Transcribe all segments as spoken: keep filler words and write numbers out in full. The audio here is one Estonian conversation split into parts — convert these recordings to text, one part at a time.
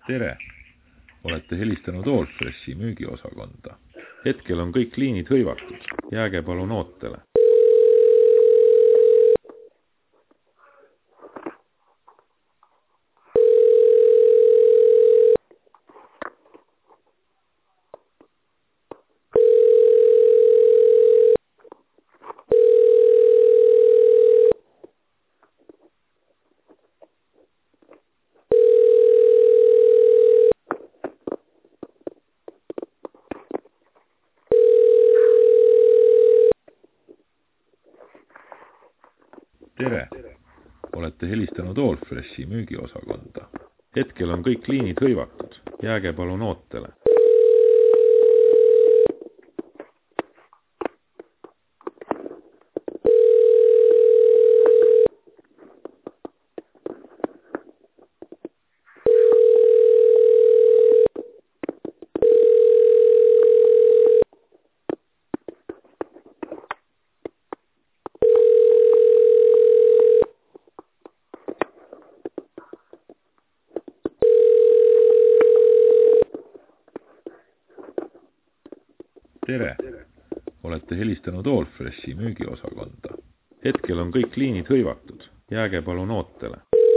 Tere! Olete helistanud Allfreshi müügiosakonda. Hetkel on kõik liinid hõivatud. Jääge palun ootele. Tere! Olete helistanud Allfreshi müügiosakonda. Hetkel on kõik liinid hõivatud. Jääge palun ootele. Tere! Olete helistanud Allfreshi müügiosakonda. Hetkel on kõik liinid hõivatud. Jääge palun ootele.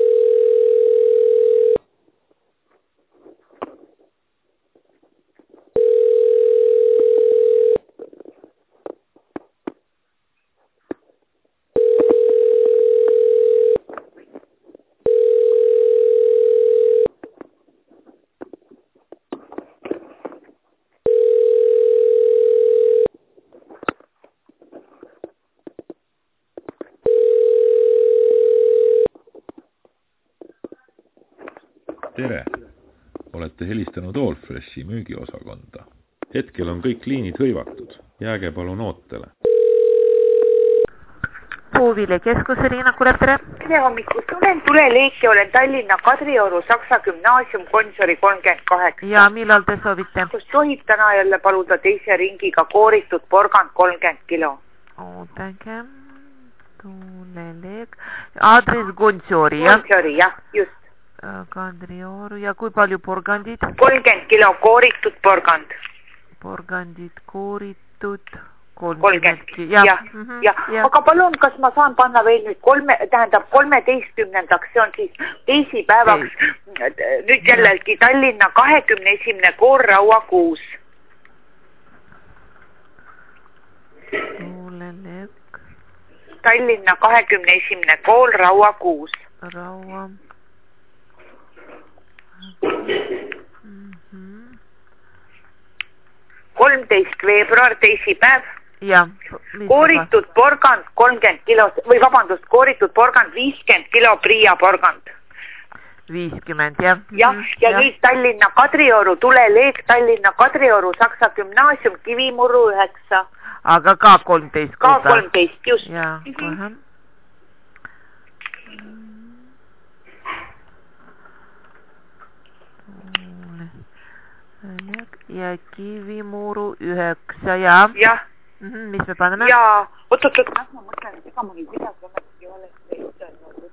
Tere! Olete helistanud Allfreshi müügiosakonda. Hetkel on kõik liinid hõivatud. Jääge palun ootele. Puuvile keskus, Riina Kulev, tere! Tere hommikust! Olen Tuleleek ja olen Tallinna Kadrioru Saksa Gümnaasium Konsori kolmkümmend kaheksa. Ja millal te soovite? Kus tohib täna jälle paluda teise ringiga kooritud porgand kolmkümmend kilo. Oodake. Tuleleek. Aadres Konsori, jah? Konsori, jah, just. Kadrioru ja kui palju porgandid? kolmkümmend kilo kooritud porgand. Porgandid kooritud kolmkümmend kilo. Ja, ja, mm -hmm, ja. ja. Aga palun, kas ma saan panna veel nüüd kolme, tähendab kolmeteistkümnendaks, see on siis teisipäevaks, nüüd jällegi Tallinna kahekümne esimene koor Rauakuus. Tuleleek. Tallinna kahekümne esimene kool Rauakuus. Raua. kolmteist veebruar, teisipäev. Ja. Kooritud porgand kolmkümmend kilo, või vabandust, kooritud porgand viiskümmend kilo Priia porgand. viiskümmend, jah. Ja, ja, ja nüüd Tallinna Kadrioru, Tuleleek, Tallinna Kadrioru, Saksa Gümnaasium, Kivimurru üheksa. Aga ka kolmteist. Ka kolmteist, just. Ja, kohe. Ja Kivimuru üheksa, ja. Jah. Mm -hmm, mis me paneme? Ja, oot, oot, oot, ma mõtlen, ega ma nüüd midagi ometi olen ütelnud.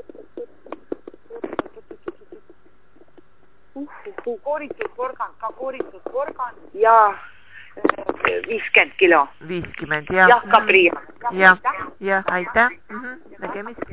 Uh, kooritud porgand, ka kooritud porgand. Ja viiskümmend kilo. viiskümmend, jah. Jah, ka Priia. Jah, jah, aitäh. Mm -hmm, nägemist.